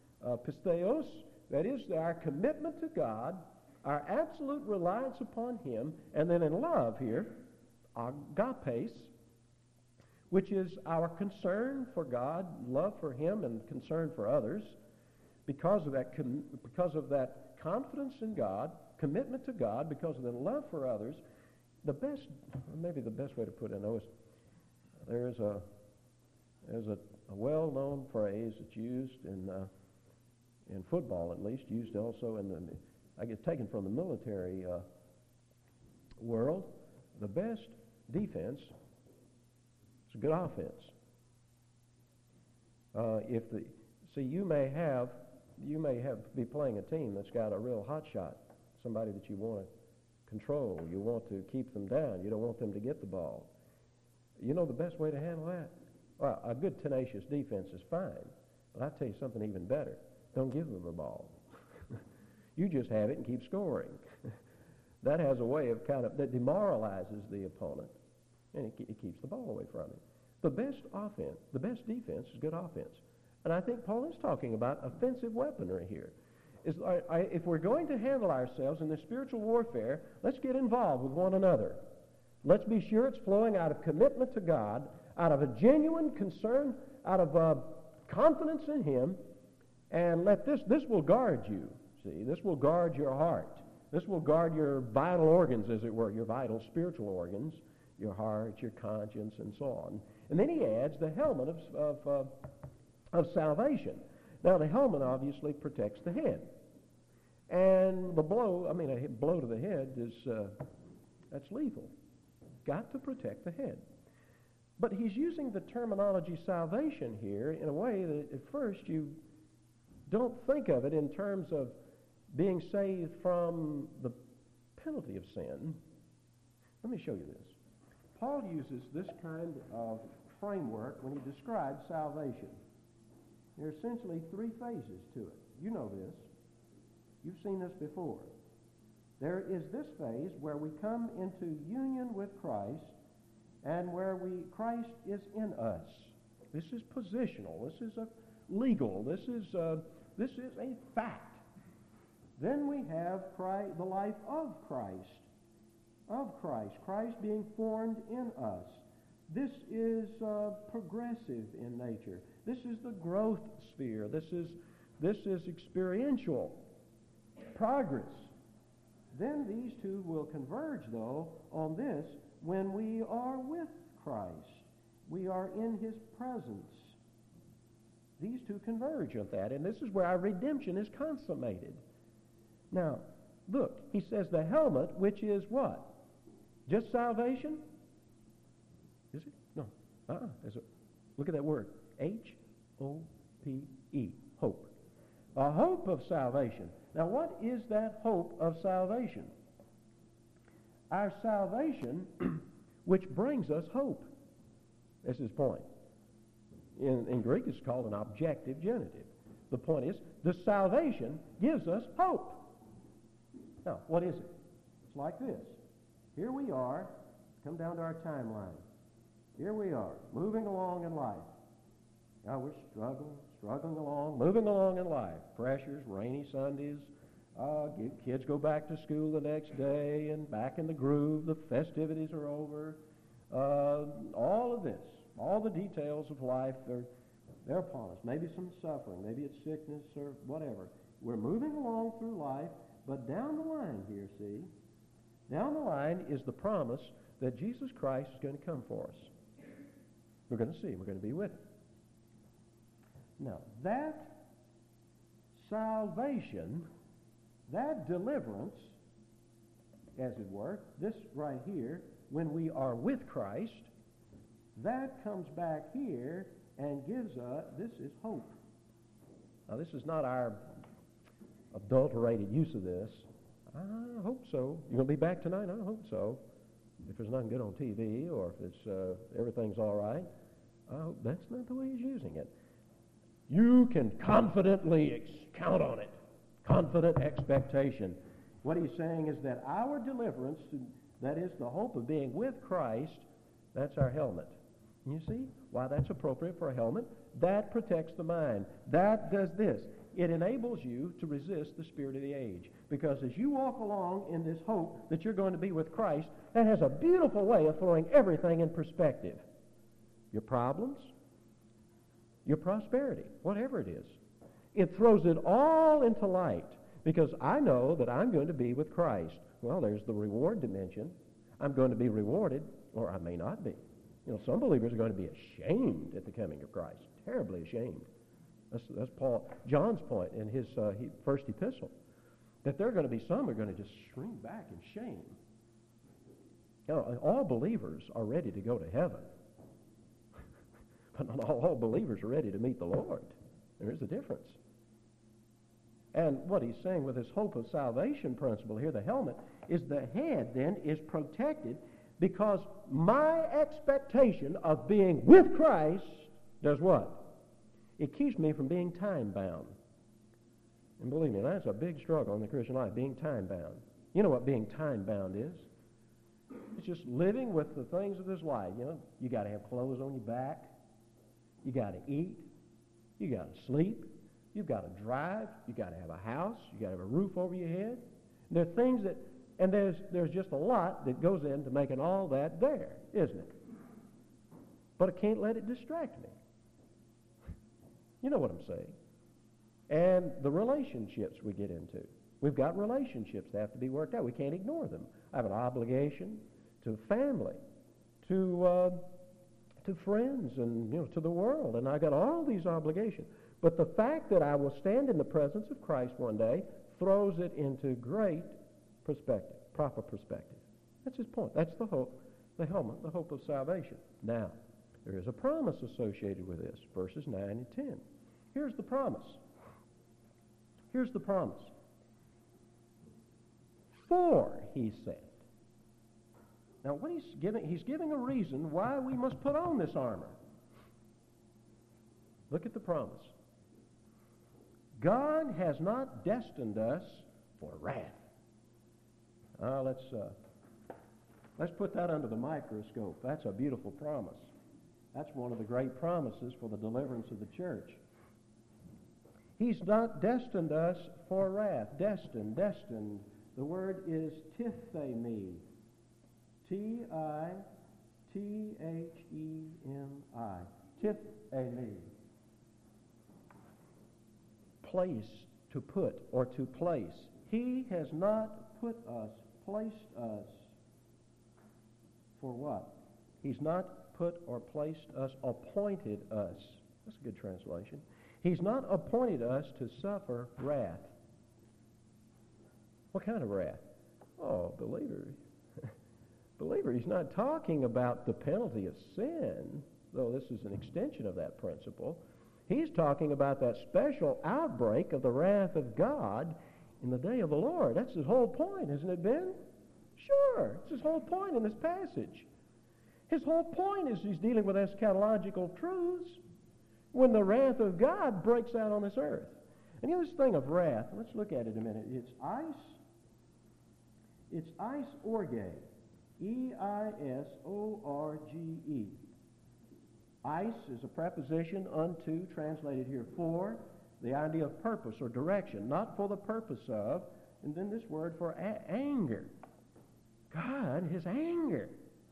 that is our commitment to God, our absolute reliance upon Him, and then in love here, agapes, which is our concern for God, love for Him, and concern for others. Because of that confidence in God, commitment to God, because of the love for others, maybe the best way to put it is there's a well-known phrase that's used in football, at least, used also I get taken from the military world. The best defense is a good offense. You may be playing a team that's got a real hot shot, somebody that you want to control. You want to keep them down. You don't want them to get the ball. You know the best way to handle that? Well, a good tenacious defense is fine, but I'll tell you something even better. Don't give them the ball. You just have it and keep scoring. That has a way of that demoralizes the opponent, and it keeps the ball away from him. The best defense is good offense. And I think Paul is talking about offensive weaponry here. If we're going to handle ourselves in this spiritual warfare, let's get involved with one another. Let's be sure it's flowing out of commitment to God, out of a genuine concern, out of confidence in Him, and this will guard you. See, this will guard your heart. This will guard your vital organs, as it were, your vital spiritual organs, your heart, your conscience, and so on. And then he adds the helmet of salvation. Now, the helmet obviously protects the head. And a blow to the head that's lethal. Got to protect the head. But he's using the terminology salvation here in a way that at first you don't think of it in terms of being saved from the penalty of sin. Let me show you this. Paul uses this kind of framework when he describes salvation. There are essentially three phases to it. You know this. You've seen this before. There is this phase where we come into union with Christ and where Christ is in us. This is positional. This is legal. This is a fact. Then we have the life of Christ. Christ being formed in us. This is progressive in nature. This is the growth sphere. This is experiential progress. Then these two will converge, though, on this when we are with Christ. We are in His presence. These two converge on that, and this is where our redemption is consummated. Now, look, he says the helmet, which is what? Just salvation? Is it? No. Look at that word. H-O-P-E. Hope. A hope of salvation. Now, what is that hope of salvation? Our salvation, which brings us hope. That's his point. In Greek, it's called an objective genitive. The point is, the salvation gives us hope. Now, what is it? It's like this. Here we are. Come down to our timeline. Here we are, moving along in life. Now we're struggling along, moving along in life. Pressures, rainy Sundays. Kids go back to school the next day and back in the groove. The festivities are over. All of this, all the details of life, they're upon us. Maybe some suffering. Maybe it's sickness or whatever. We're moving along through life, but down the line here, see, down the line is the promise that Jesus Christ is going to come for us. We're going to see. We're going to be with Him. Now, that salvation, that deliverance, as it were, this right here, when we are with Christ, that comes back here and gives us, this is hope. Now, this is not our adulterated use of this. I hope so. You're going to be back tonight? I hope so. If there's nothing good on TV or if it's everything's all right, I hope that's not the way he's using it. You can confidently count on it. Confident expectation. What he's saying is that our deliverance, that is the hope of being with Christ, that's our helmet. You see why that's appropriate for a helmet? That protects the mind. That does this. It enables you to resist the spirit of the age. Because as you walk along in this hope that you're going to be with Christ, that has a beautiful way of throwing everything in perspective. Your problems, your prosperity, whatever it is. It throws it all into light. Because I know that I'm going to be with Christ. Well, there's the reward dimension. I'm going to be rewarded, or I may not be. You know, some believers are going to be ashamed at the coming of Christ. Terribly ashamed. That's John's point in his first epistle. That there are going to be some who are going to just shrink back in shame. You know, all believers are ready to go to heaven. But not all believers are ready to meet the Lord. There is a difference. And what he's saying with this hope of salvation principle here, the helmet, is the head then is protected because my expectation of being with Christ does what? It keeps me from being time-bound. And believe me, that's a big struggle in the Christian life, being time-bound. You know what being time-bound is? It's just living with the things of this life. You know, you got to have clothes on your back. You got to eat. You got to sleep. You've got to drive. You've got to have a house. You've got to have a roof over your head. There are things that, and there's just a lot that goes into making all that there, isn't it? But I can't let it distract me. You know what I'm saying. And the relationships we get into. We've got relationships that have to be worked out. We can't ignore them. I have an obligation to family, to friends, and to the world, and I got all these obligations. But the fact that I will stand in the presence of Christ one day throws it into great perspective, proper perspective. That's his point. That's the hope, the helmet, the hope of salvation. Now, there is a promise associated with this, verses 9 and 10. Here's the promise. Here's the promise. For, he said. Now, what he's giving a reason why we must put on this armor. Look at the promise. God has not destined us for wrath. Let's put that under the microscope. That's a beautiful promise. That's one of the great promises for the deliverance of the church. He's not destined us for wrath. Destined. The word is tithemi. Tithemi. Tithemi. Place, to put, or to place. He has not placed us for what? He's not put or placed us, appointed us. That's a good translation. He's not appointed us to suffer wrath. What kind of wrath? Oh, believer, he's not talking about the penalty of sin, though this is an extension of that principle. He's talking about that special outbreak of the wrath of God in the day of the Lord. That's his whole point, hasn't it been? Sure, it's his whole point in this passage. His whole point is he's dealing with eschatological truths when the wrath of God breaks out on this earth. And this thing of wrath, let's look at it a minute. It's eis orge. E-I-S-O-R-G-E. Eis is a preposition unto, translated here for, the idea of purpose or direction, not for the purpose of, and then this word for anger. God, his anger.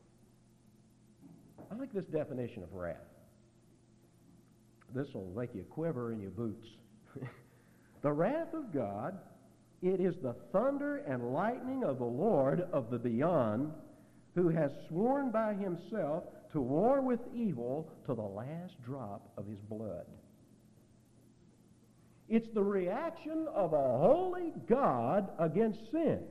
I like this definition of wrath. This will make you quiver in your boots. The wrath of God, it is the thunder and lightning of the Lord of the beyond, who has sworn by himself to war with evil to the last drop of his blood. It's the reaction of a holy God against sin.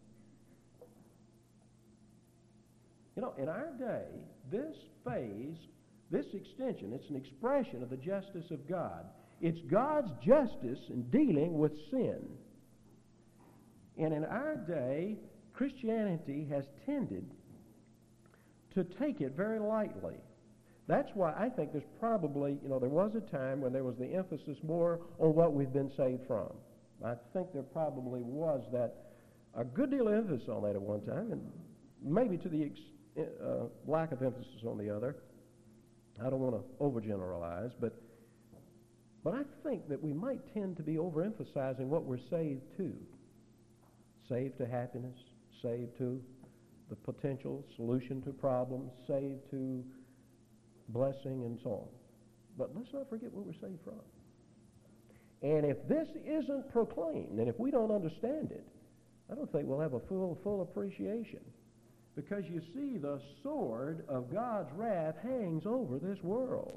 In our day, this phase, this extension, it's an expression of the justice of God. It's God's justice in dealing with sin. And in our day, Christianity has tended to take it very lightly. That's why I think there's probably, there was a time when there was the emphasis more on what we've been saved from. I think there probably was a good deal of emphasis on that at one time, and maybe to the lack of emphasis on the other. I don't want to overgeneralize, but I think that we might tend to be overemphasizing what we're saved to. Saved to happiness, saved to the potential solution to problems, saved to blessing and so on. But let's not forget what we're saved from. And if this isn't proclaimed, and if we don't understand it, I don't think we'll have a full appreciation. Because you see, the sword of God's wrath hangs over this world.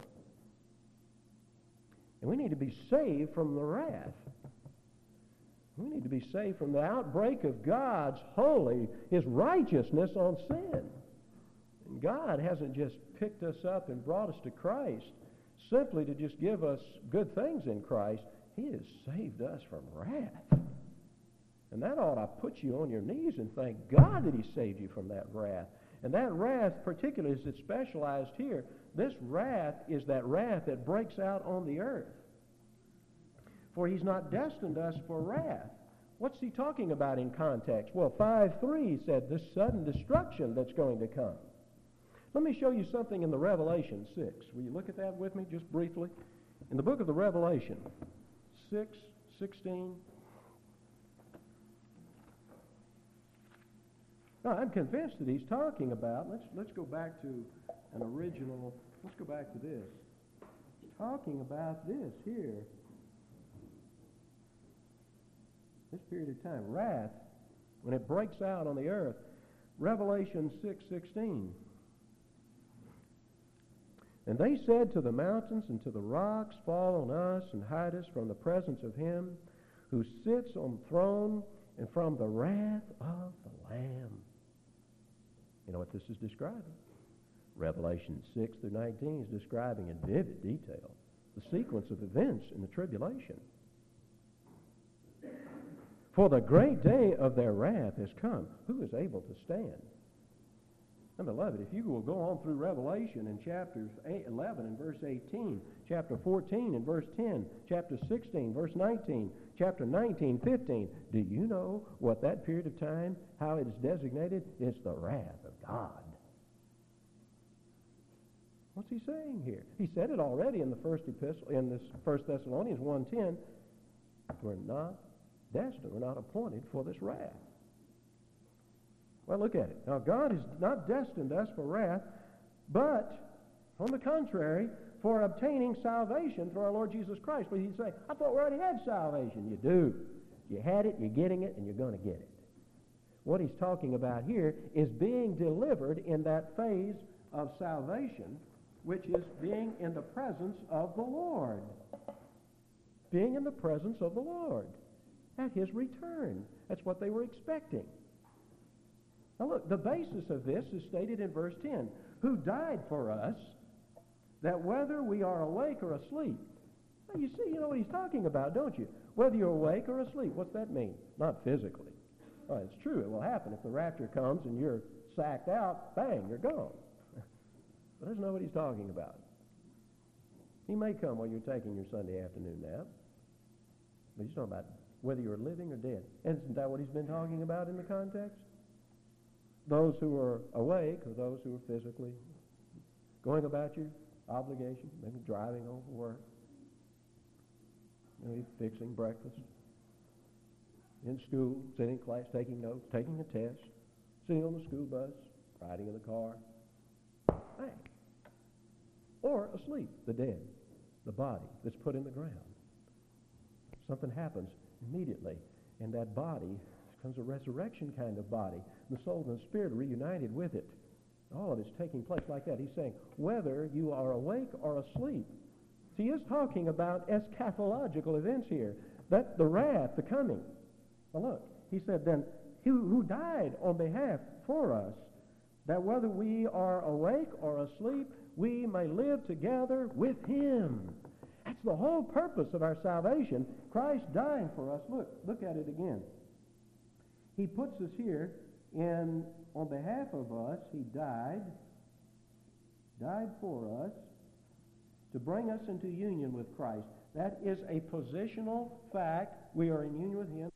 And we need to be saved from the wrath. We need to be saved from the outbreak of God's holy, His righteousness on sin. And God hasn't just picked us up and brought us to Christ simply to just give us good things in Christ. He has saved us from wrath. And that ought to put you on your knees and thank God that He saved you from that wrath. And that wrath, particularly as it's specialized here, this wrath is that wrath that breaks out on the earth. For He's not destined us for wrath. What's He talking about in context? Well, 5:3 said this sudden destruction that's going to come. Let me show you something in the Revelation 6. Will you look at that with me just briefly? In the book of the Revelation, 6:16. No, I'm convinced that he's talking about, let's go back to an original, let's go back to this. He's talking about this here. This period of time, wrath, when it breaks out on the earth. Revelation 6:16. And they said to the mountains and to the rocks, fall on us and hide us from the presence of Him who sits on the throne and from the wrath of the Lamb. You know what this is describing? Revelation 6-19 is describing in vivid detail the sequence of events in the tribulation. For the great day of their wrath has come. Who is able to stand? And beloved, if you will go on through Revelation in chapters 11 and verse 18, chapter 14 and verse 10, chapter 16, verse 19, chapter 19, 15, do you know what that period of time, how it is designated? It's the wrath of God. What's he saying here? He said it already in the first epistle, in this 1 Thessalonians 1:10. We're not destined, we're not appointed for this wrath. Well, look at it. Now, God has not destined us for wrath, but, on the contrary, for obtaining salvation through our Lord Jesus Christ. But he'd say, I thought we already had salvation. You do. You had it, you're getting it, and you're going to get it. What he's talking about here is being delivered in that phase of salvation, which is being in the presence of the Lord. Being in the presence of the Lord at His return. That's what they were expecting. Now look, the basis of this is stated in verse 10. Who died for us, that whether we are awake or asleep. Now you see, you know what he's talking about, don't you? Whether you're awake or asleep. What's that mean? Not physically. Well, it's true, it will happen. If the rapture comes and you're sacked out, bang, you're gone. But that's not what he's talking about. He may come while you're taking your Sunday afternoon nap. But he's talking about whether you're living or dead. And isn't that what he's been talking about in the context? Those who are awake or those who are physically going about your obligation, maybe driving home from work, maybe fixing breakfast, in school, sitting in class, taking notes, taking a test, sitting on the school bus, riding in the car, bang. Or asleep, the dead, the body that's put in the ground. Something happens immediately, and that body becomes a resurrection kind of body. The soul and the spirit are reunited with it. All of it's taking place like that. He's saying, whether you are awake or asleep. So he is talking about eschatological events here. That the wrath, the coming. Now look, he said then, who died on behalf for us, that whether we are awake or asleep, we may live together with Him. That's the whole purpose of our salvation. Christ dying for us. Look at it again. He puts us here on behalf of us. He died died for us to bring us into union with Christ. That is a positional fact. We are in union with him